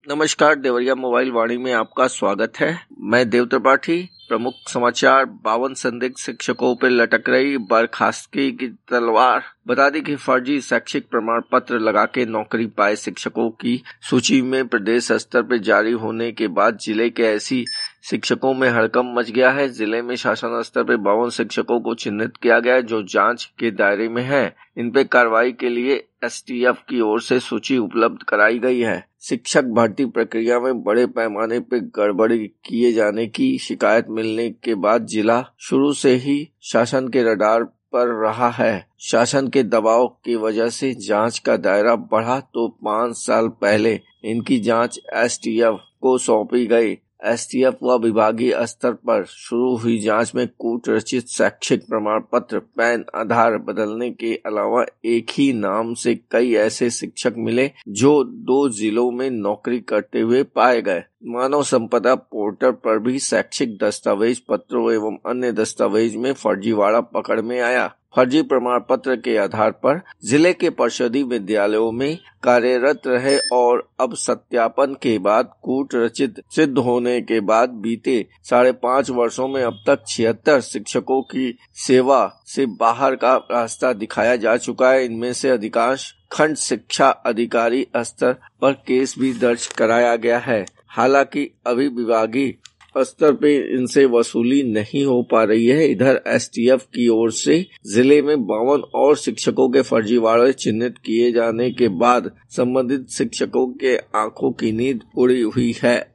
नमस्कार, देवरिया मोबाइल वाणी में आपका स्वागत है। मैं देव त्रिपाठी। प्रमुख समाचार, 52 संदिग्ध शिक्षकों पर लटक रही बर्खास्तगी की तलवार। बता दें कि फर्जी शैक्षिक प्रमाण पत्र लगा के नौकरी पाए शिक्षकों की सूची में प्रदेश स्तर पर जारी होने के बाद जिले के ऐसी शिक्षकों में हड़कंप मच गया है। जिले में शासन स्तर पर 52 शिक्षकों को चिन्हित किया गया है जो जांच के दायरे में हैं। इन पे कार्रवाई के लिए एसटीएफ की ओर से सूची उपलब्ध कराई गई है। शिक्षक भर्ती प्रक्रिया में बड़े पैमाने पर गड़बड़ी किए जाने की शिकायत मिलने के बाद जिला शुरू से ही शासन के रडार पर रहा है। शासन के दबाव की वजह से जांच का दायरा बढ़ा तो 5 साल पहले इनकी जांच एसटीएफ को सौंपी गई। एसटीएफ व विभागीय स्तर पर शुरू हुई जांच में कूट रचित शैक्षिक प्रमाण पत्र, पैन, आधार बदलने के अलावा एक ही नाम से कई ऐसे शिक्षक मिले जो 2 जिलों में नौकरी करते हुए पाए गए। मानव संपदा पोर्टल पर भी शैक्षिक दस्तावेज पत्रों एवं अन्य दस्तावेज में फर्जीवाड़ा पकड़ में आया। फर्जी प्रमाण पत्र के आधार पर जिले के परिषदीय विद्यालयों में कार्यरत रहे और अब सत्यापन के बाद कूट रचित सिद्ध होने के बाद बीते 5.5 वर्षों में अब तक 76 शिक्षकों की सेवा से बाहर का रास्ता दिखाया जा चुका है। इनमें से अधिकांश खंड शिक्षा अधिकारी स्तर पर केस भी दर्ज कराया गया है। हालांकि अभी विभागीय स्तर पे इनसे वसूली नहीं हो पा रही है। इधर एसटीएफ की ओर से जिले में 52 और शिक्षकों के फर्जीवाड़े चिन्हित किए जाने के बाद संबंधित शिक्षकों के आंखों की नींद उड़ी हुई है।